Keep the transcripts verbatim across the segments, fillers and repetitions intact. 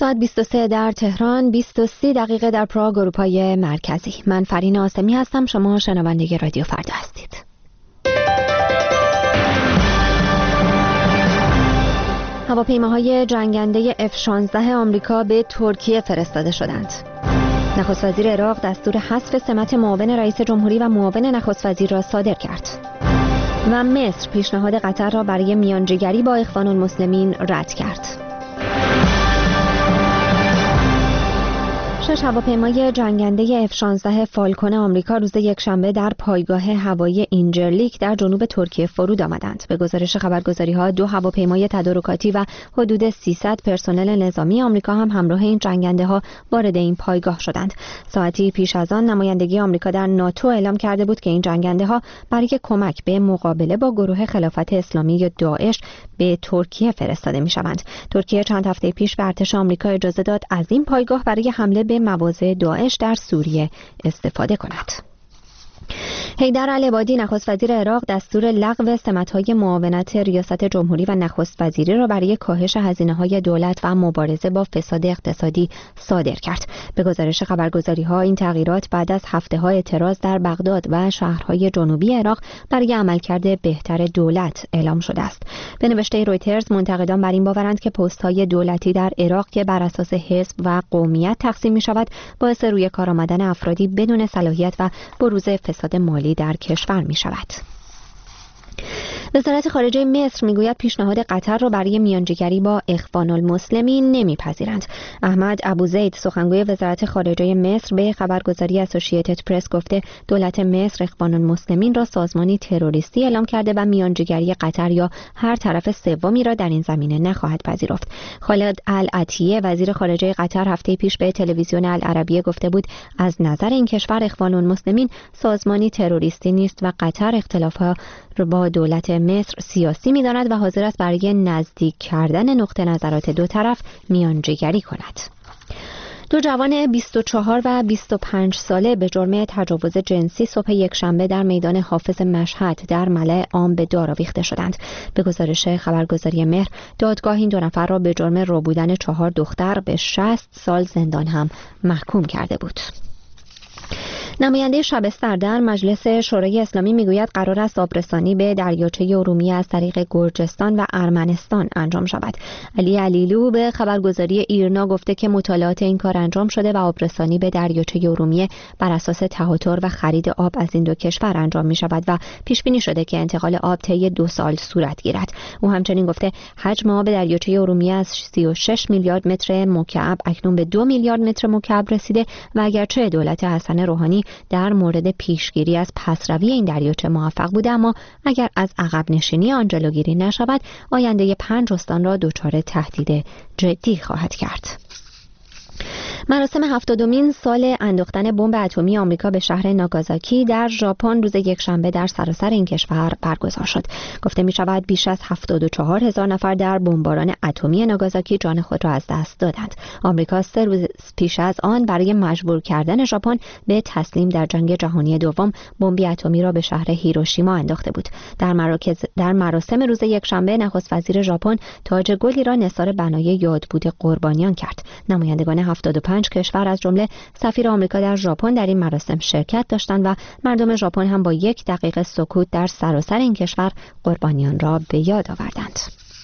ساعت بیست و سه در تهران، بیست و سه دقیقه در پراگ اروپای مرکزی. من فرین آسمی هستم، شما شنونده رادیو فردا هستید. هواپیماهای جنگنده اف شانزده آمریکا به ترکیه فرستاده شدند. نخست وزیر عراق دستور حذف سمت معاون رئیس جمهوری و معاون نخست وزیر را صادر کرد. و مصر پیشنهاد قطر را برای میانجیگری با اخوان المسلمین رد کرد. شش هواپیمای جنگنده اف شانزده فالکون آمریکا روز یکشنبه در پایگاه هوایی اینجرلیک در جنوب ترکیه فرود آمدند. به گزارش خبرگزاری‌ها دو هواپیمای تدارکاتی و حدود سیصد پرسنل نظامی آمریکا هم همراه این جنگنده‌ها وارد این پایگاه شدند. ساعتی پیش از آن نمایندگی آمریکا در ناتو اعلام کرده بود که این جنگنده‌ها برای کمک به مقابله با گروه خلافت اسلامی یا داعش به ترکیه فرستاده می‌شوند. ترکیه چند هفته پیش به ارتش آمریکا اجازه داد از این پایگاه برای حمله به مواضع داعش در سوریه استفاده کند. حیدر العبادی نخست وزیر عراق دستور لغو سمت‌های معاونت ریاست جمهوری و نخست وزیری را برای کاهش هزینه‌های دولت و مبارزه با فساد اقتصادی صادر کرد. به گزارش خبرگزاری‌ها این تغییرات بعد از هفته‌ها اعتراض در بغداد و شهرهای جنوبی عراق برای عملکرد بهتر دولت اعلام شده است. به نوشته رویترز منتقدان بر این باورند که پست‌های دولتی در عراق که بر اساس حزب و قومیت تقسیم می‌شود باعث روی کار آمدن افرادی بدون صلاحیت و بروز فساد مالی در کشور می شود. وزارت خارجه مصر میگوید پیشنهاد قطر را برای میانجیگری با اخوان المسلمین نمیپذیرند. احمد ابوزید سخنگوی وزارت خارجه مصر به خبرگزاری اسوسییتد پرس گفته دولت مصر اخوان المسلمین را سازمانی تروریستی اعلام کرده و میانجیگری قطر یا هر طرف سومی را در این زمینه نخواهد پذیرفت. خالد العطیه وزیر خارجه قطر هفته پیش به تلویزیون العربیه گفته بود از نظر این کشور اخوان المسلمین سازمانی تروریستی نیست و قطر اختلافات با دولت مصر سیاسی می‌داند و حاضر است برای نزدیک کردن نقطه نظرات دو طرف میانجیگری کند. دو جوان بیست و چهار و بیست و پنج ساله به جرم تجاوز جنسی صبح یکشنبه در میدان حافظ مشهد در ملأ عام به دار آویخته شدند. به گزارش خبرگزاری مهر دادگاه این دو نفر را به جرم ربودن چهار دختر به شصت سال زندان هم محکوم کرده بود. نماینده شبستر در مجلس شورای اسلامی میگوید قرار است آبرسانی به دریاچه ارومیه از طریق گرجستان و ارمنستان انجام شود. علی علیلو به خبرگزاری ایرنا گفته که مطالعات این کار انجام شده و آبرسانی به دریاچه ارومیه بر اساس تهاتر و خرید آب از این دو کشور انجام می شود و پیش بینی شده که انتقال آب طی دو سال صورت گیرد. او همچنین گفته حجم آب دریاچه ارومیه از سی و شش میلیارد متر مکعب اکنون به دو میلیارد متر مکعب رسیده و اگرچه دولت حسن روحانی در مورد پیشگیری از پسروی این دریاچه موفق بوده، اما اگر از عقب نشینی آن جلوگیری نشود آینده پنج استان را دچار تهدید جدی خواهد کرد. مراسم هفتادمین سال انداختن بمب اتمی آمریکا به شهر ناگازاکی در ژاپن روز یکشنبه در سراسر این کشور برگزار شد. گفته می شود بیش از هفتاد و چهار هزار نفر در بمباران اتمی ناگازاکی جان خود را از دست دادند. آمریکا سه روز پیش از آن برای مجبور کردن ژاپن به تسلیم در جنگ جهانی دوم بمب اتمی را به شهر هیروشیما انداخته بود. در مراکز در مراسم روز یکشنبه نخست وزیر ژاپن تاج گلی را نثار بنای یادبود قربانیان کرد. نمایندگان هفتاد و پنج کشور از جمله سفیر آمریکا در ژاپن در این مراسم شرکت داشتند و مردم ژاپن هم با یک دقیقه سکوت در سراسر این کشور قربانیان را به یاد آوردند.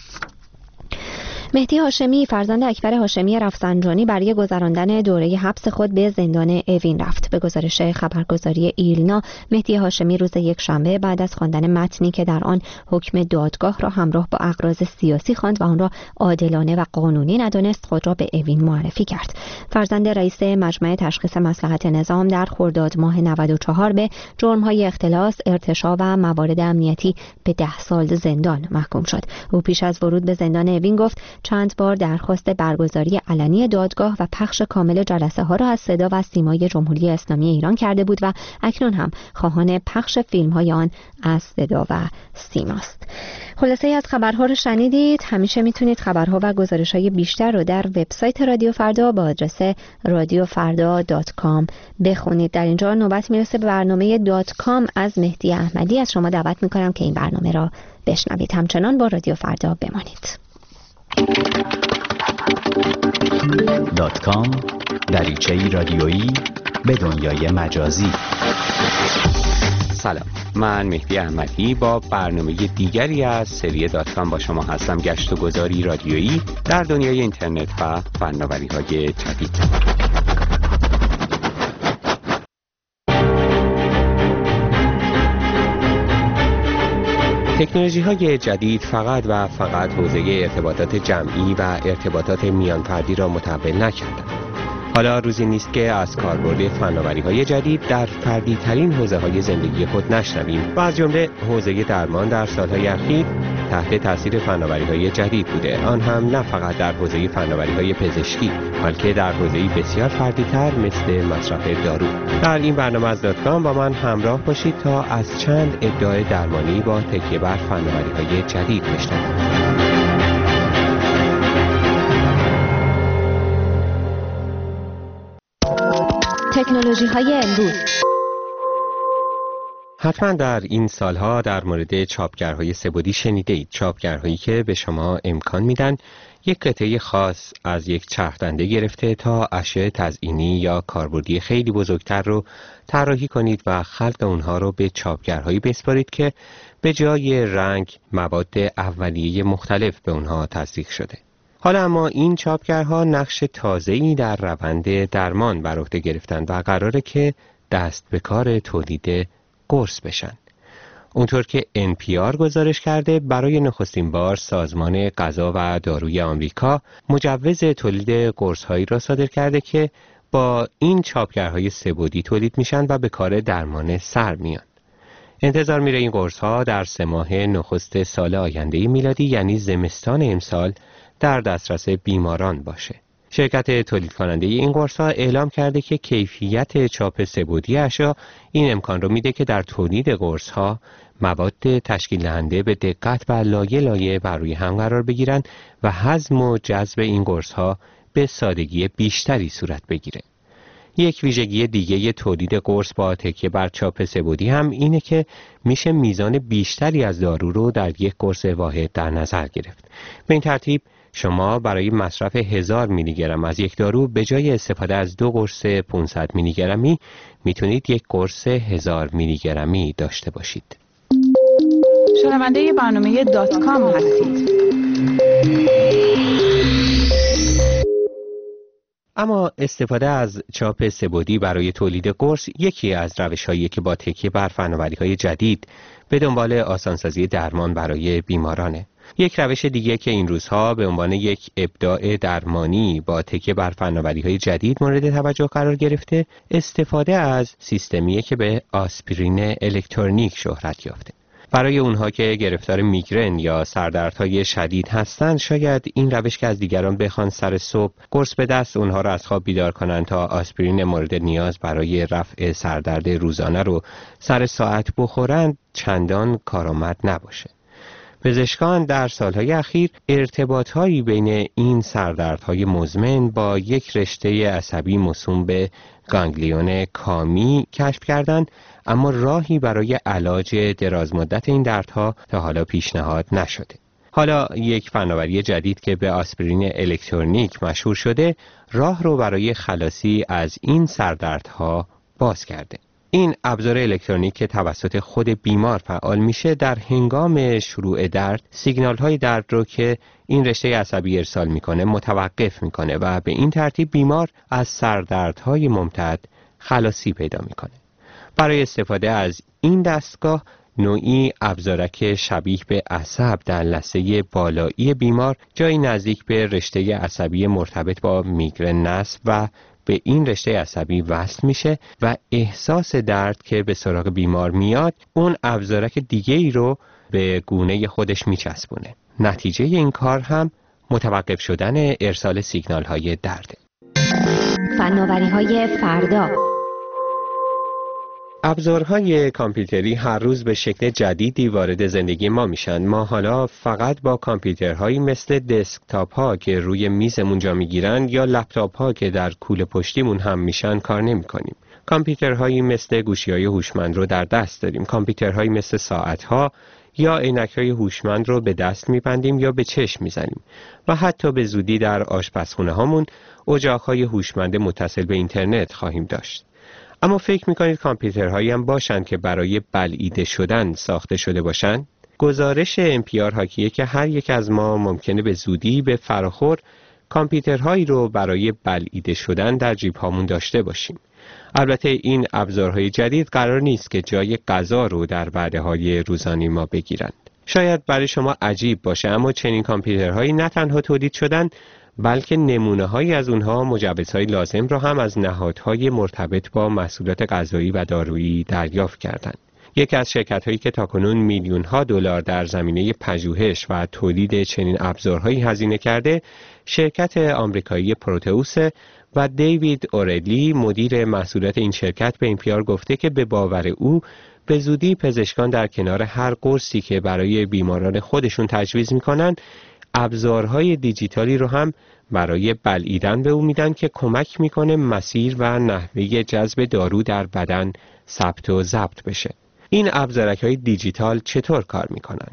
مهدی هاشمی فرزند اکبر هاشمی رفسنجانی برای گذراندن دوره حبس خود به زندان اوین رفت. به گزارش خبرگزاری ایلنا مهدی هاشمی روز یکشنبه بعد از خواندن متنی که در آن حکم دادگاه را همراه با اغراض سیاسی خواند و آن را عادلانه و قانونی ندانست خود را به اوین معرفی کرد. فرزند رئیس مجمع تشخیص مصلحت نظام در خرداد ماه نود و چهار به جرم‌های اختلاس، ارتشاء و موارد امنیتی به ده سال زندان محکوم شد. او پیش از ورود به زندان اوین گفت چند بار درخواست برگزاری علنی دادگاه و پخش کامل جلسه ها را از صدا و سیمای جمهوری اسلامی ایران کرده بود و اکنون هم خواهان پخش فیلم های آن از صدا و سیماست. خلاصه از خبرها رو شنیدید. همیشه میتونید خبرها و گزارش های بیشتر رو در وبسایت رادیو فردا با آدرس رادیو فردا دات کام بخونید. در اینجا نوبت میرسه به برنامه دات کام از مهدی احمدی. از شما دعوت میکنم که این برنامه را بشنوید. همچنان با رادیو فردا بمانید. دات کام دریچه‌ای رادیویی به دنیای مجازی. سلام، من مهدی احمدی با برنامه دیگری از سری دات کام با شما هستم. گشت و گذاری رادیویی در دنیای اینترنت و فناوری‌های جدید. تکنولوژی‌های جدید فقط و فقط حوزه ارتباطات جمعی و ارتباطات میانفردی را متحول نکردند. حالا روزی نیست که از کاربرد فناوری‌های جدید در فردی‌ترین حوزه‌های زندگی خود نشنویم و از جمله حوزه درمان در سال‌های اخیر تحت تاثیر فناوری‌های جدید بوده، آن هم نه فقط در حوزه فناوری‌های پزشکی بلکه در حوزه‌ای بسیار فردی‌تر مثل مصرف دارو. در این برنامه از دات کام با من همراه باشید تا از چند ادعای درمانی با تکیه بر فناوری‌های جدید بشنویم. تکنولوژی‌های امروز. حتما در این سالها در مورد چاپگرهای سه‌بعدی شنیده اید. چاپگرهایی که به شما امکان میدن یک قطعه خاص از یک چرخدنده گرفته تا اشیاء تزئینی یا کاربردی خیلی بزرگتر رو طراحی کنید و خلق اونها رو به چاپگرهایی بسپارید که به جای رنگ مواد اولیه مختلف به اونها تزریق شده. حالا اما این چاپگرها نقش تازه‌ای در روند درمان بر عهده گرفتند و قراره که دست به کار تولید قرص بشن. اونطور که ان پی آر گزارش کرده، برای نخستین بار سازمان غذا و داروی آمریکا مجوز تولید قرص‌هایی را صادر کرده که با این چاپگرهای سه‌بعدی تولید میشن و به کار درمان سر میان. انتظار میره این قرص‌ها در سه ماه نخست سال آینده میلادی یعنی زمستان امسال در دسترس بیماران باشه. شرکت تولید کننده این قرص‌ها اعلام کرده که کیفیت چاپ سه‌بعدی اشیا این امکان رو میده که در تولید قرص‌ها مواد تشکیل دهنده به دقت و لایه لایه بر روی هم قرار بگیرن و هضم و جذب این قرص‌ها به سادگی بیشتری صورت بگیره. یک ویژگی دیگه تولید قرص با تکیه بر چاپ سه‌بعدی هم اینه که میشه میزان بیشتری از دارو رو در یک قرص واحد در نظر گرفت. به این ترتیب شما برای مصرف هزار میلی گرم از یک دارو به جای استفاده از دو قرص پانصد میلی گرمی میتونید یک قرص هزار میلی گرمی داشته باشید. شنونده برنامه دات کام هستید. اما استفاده از چاپ سه‌بعدی برای تولید قرص یکی از روش‌هایی که با تکیه بر فناوری‌های جدید به دنبال آسانسازی درمان برای بیمارانه. یک روش دیگه که این روزها به عنوان یک ابداع درمانی با تکیه بر فناوری‌های جدید مورد توجه قرار گرفته، استفاده از سیستمیه که به آسپرین الکترونیک شهرت یافته. برای اونها که گرفتار میگرن یا سردردهای شدید هستند، شاید این روش که از دیگران بخوان سر صبح قرص به دست اونها رو از خواب بیدار کنن تا آسپرین مورد نیاز برای رفع سردرد روزانه رو سر ساعت بخورند چندان کارآمد نباشه. پزشکان در سالهای اخیر ارتباطهایی بین این سردردهای مزمن با یک رشته عصبی موسوم به گانگلیون کامی کشف کردند، اما راهی برای علاج درازمدت این دردها تا حالا پیشنهاد نشده. حالا یک فناوری جدید که به آسپرین الکترونیک مشهور شده، راه رو برای خلاصی از این سردردها باز کرده. این ابزار الکترونیک که توسط خود بیمار فعال میشه، در هنگام شروع درد سیگنال های درد رو که این رشته عصبی ارسال میکنه متوقف میکنه و به این ترتیب بیمار از سردردهای ممتد خلاصی پیدا میکنه. برای استفاده از این دستگاه نوعی ابزارک شبیه به عصب در لثه بالایی بیمار جایی نزدیک به رشته عصبی مرتبط با میگرن نصب و به این رشته عصبی وصل میشه و احساس درد که به سراغ بیمار میاد اون ابزارک دیگه ای رو به گونه خودش میچسبونه. نتیجه این کار هم متوقف شدن ارسال سیگنال های درده. فناوری های فردا. ابزارهای کامپیوتری هر روز به شکل جدیدی وارد زندگی ما میشن. ما حالا فقط با کامپیوترهایی مثل دسکتاپ ها که روی میزمون جا میگیرن یا لپتاپ ها که در کوله پشتیمون هم میشن کار نمی کنیم. کامپیوترهایی مثل گوشی‌های هوشمند رو در دست داریم. کامپیوترهایی مثل ساعت‌ها یا عینک‌های هوشمند رو به دست می‌بندیم یا به چشم می‌زنیم و حتی به زودی در آشپزخونه هامون اجاق‌های هوشمند متصل به اینترنت خواهیم داشت. اما فکر می‌کنید کامپیوترهایی هم باشند که برای بلعیده شدن ساخته شده باشند؟ گزارش ام پی آر حاکیه که هر یک از ما ممکنه به زودی به فراخور کامپیوترهایی رو برای بلعیده شدن در جیب هامون داشته باشیم. البته این ابزارهای جدید قرار نیست که جای غذا رو در وعده‌های روزانه ما بگیرند. شاید برای شما عجیب باشه، اما چنین کامپیوترهایی نه تنها تولید شدن، بلکه نمونه‌هایی از اونها مجوزهای لازم را هم از نهادهای مرتبط با محصولات غذایی و دارویی دریافت کردند. یکی از شرکت‌هایی که تاکنون میلیون‌ها دلار در زمینه پژوهش و تولید چنین ابزارهایی هزینه کرده، شرکت آمریکایی پروتئوس و دیوید اورلی مدیر محصولات این شرکت به ام پی آر گفته که به باور او به زودی پزشکان در کنار هر قرصی که برای بیماران خودشون تجویز می‌کنن، ابزارهای دیجیتالی رو هم برای بلعیدن به او میدن که کمک میکنه مسیر و نحوه جذب دارو در بدن ثبت و ضبط بشه. این ابزارهای دیجیتال چطور کار میکنن؟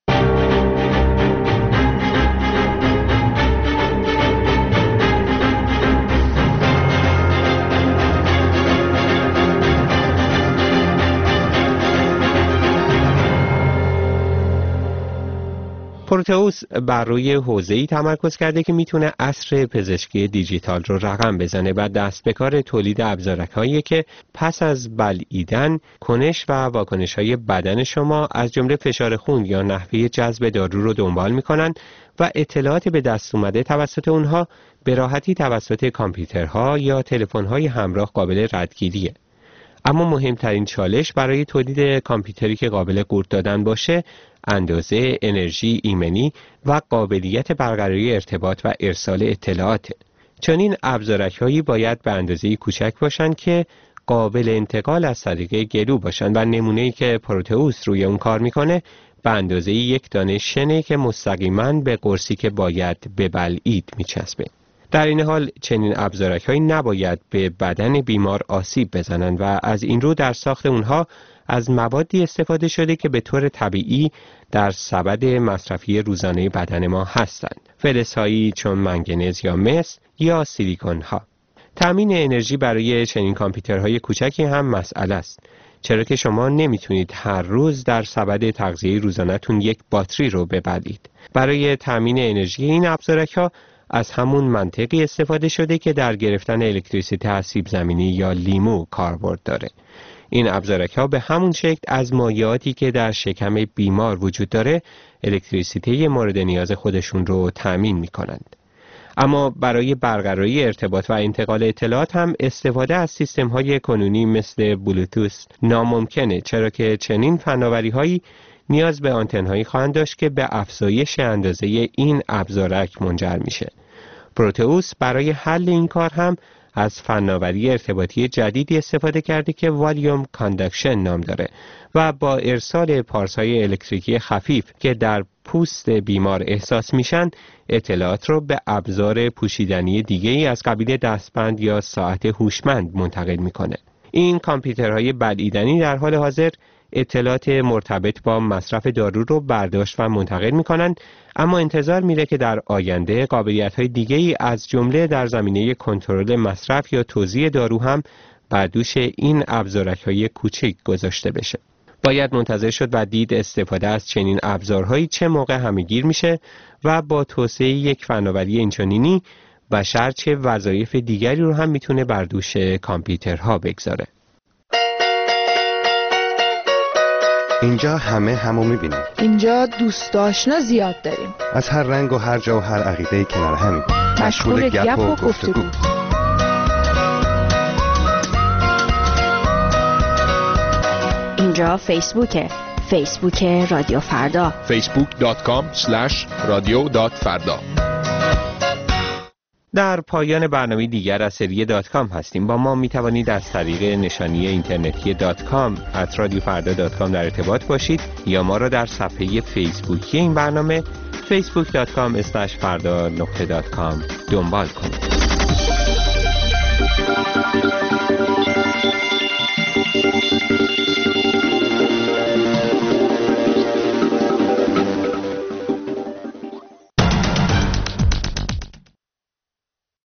پروتئوس بر روی حوزه‌ای تمرکز کرده که میتونه عصر پزشکی دیجیتال رو رقم بزنه و دست به کار تولید ابزارهایی که پس از بلعیدن کنش و واکنش‌های بدن شما از جمله فشار خون یا نحوه جذب دارو رو دنبال میکنن و اطلاعات به دست اومده توسط اونها به راحتی توسط کامپیوترها یا تلفن‌های همراه قابل ردگیریه. اما مهمترین چالش برای تولید کامپیوتری که قابل قورت دادن باشه، اندازه انرژی ایمنی و قابلیت برقراری ارتباط و ارسال اطلاعات. چون این ابزارهایی باید به اندازه کوچک باشن که قابل انتقال از طریق گلو باشن و نمونه‌ای که پروتئوس روی اون کار میکنه به اندازه یک دانه شنه که مستقیما به قرصی که باید ببلعید میچسبه. در این حال چنین ابزارهایی نباید به بدن بیمار آسیب بزنند و از این رو در ساخت اونها از موادی استفاده شده که به طور طبیعی در سبد مصرفی روزانه بدن ما هستند. فلزهایی چون منگنز یا مس یا سیلیکون ها. تامین انرژی برای چنین کامپیوترهای کوچکی هم مسئله است، چرا که شما نمیتونید هر روز در سبد تغذیه روزانه‌تون یک باتری رو ببلید. برای تامین انرژی این ابزارها از همون منطقی استفاده شده که در گرفتن الکتریسیته از سیب زمینی یا لیمو کاربرد داره. این ابزارها به همون شکل از مایعاتی که در شکم بیمار وجود داره الکتریسیته مورد نیاز خودشون رو تامین می‌کنند. اما برای برقراری ارتباط و انتقال اطلاعات هم استفاده از سیستم‌های کنونی مثل بلوتوث ناممکنه، چرا که چنین فناوری‌هایی نیاز به آنتن‌هایی خواهند داشت که به افزایش اندازه این ابزارک منجر میشه. پروتئوس برای حل این کار هم از فناوری ارتباطی جدیدی استفاده کرده که والیوم کاندکشن نام داره و با ارسال پارس‌های الکتریکی خفیف که در پوست بیمار احساس میشن اطلاعات رو به ابزار پوشیدنی دیگه‌ای از قبیل دستبند یا ساعت هوشمند منتقل میکنه. این کامپیوترهای بلعیدنی در حال حاضر اطلاعات مرتبط با مصرف دارو رو برداشت و منتقل می‌کنند، اما انتظار میره که در آینده قابلیت‌های دیگه‌ای از جمله در زمینه کنترل مصرف یا توزیع دارو هم بر دوش این ابزارک‌های کوچک گذاشته بشه. باید منتظر شد و دید استفاده از چنین ابزارهایی چه موقع همه‌گیر میشه و با توسعه یک فناوری اینچنینی بشر چه وظایف دیگری رو هم میتونه بر دوش کامپیوترها بگذاره. اینجا همه همو میبینیم. اینجا دوست آشنا زیاد داریم. از هر رنگ و هر جا و هر عقیده‌ای کنار همیم. مشغول گپ و گفتگو. اینجا فیسبوکه. فیسبوک رادیو فردا. فیسبوک دات کام اسلش رادیو دات فردا. در پایان برنامه دیگر از سری دات کام هستیم. با ما می توانید از طریق نشانی اینترنتی دات کام ات رادیو فردا دات کام در ارتباط باشید یا ما را در صفحه فیسبوکی این برنامه فیسبوک دات کام اسلش فردا نقطه دات کام دنبال کنید.